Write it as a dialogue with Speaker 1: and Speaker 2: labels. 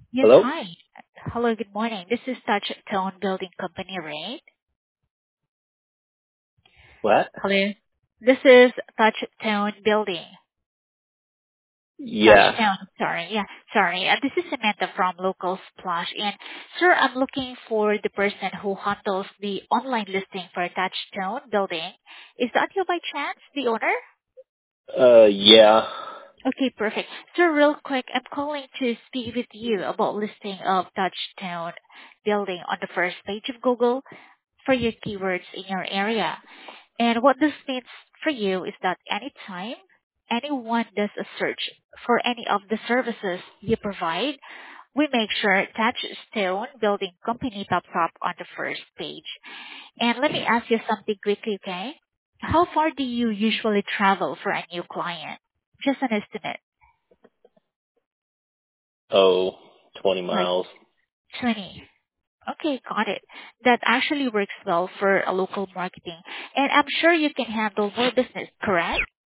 Speaker 1: Yes,
Speaker 2: Hello?
Speaker 1: hi. Hello, good morning. This is Touchtone Building Company, right?
Speaker 2: What?
Speaker 1: Hello. This is Touchtone Building.
Speaker 2: Yeah.
Speaker 1: Touchtone, sorry. Yeah, sorry. This is Samantha from Local Splash. And, sir, I'm looking for the person who handles the online listing for Touchtone Building. Is that you by chance, the owner?
Speaker 2: Yeah.
Speaker 1: Okay, perfect. So real quick, I'm calling to speak with you about listing of Touchtone Building on the first page of Google for your keywords in your area. And what this means for you is that anytime anyone does a search for any of the services you provide, we make sure Touchstone Building Company pops up on the first page. And let me ask you something quickly, okay? How far do you usually travel for a new client? Just an estimate,
Speaker 2: Oh, 20
Speaker 1: like
Speaker 2: miles.
Speaker 1: 20. Okay, got it. That actually works well for a local marketing. And I'm sure you can handle more business, correct?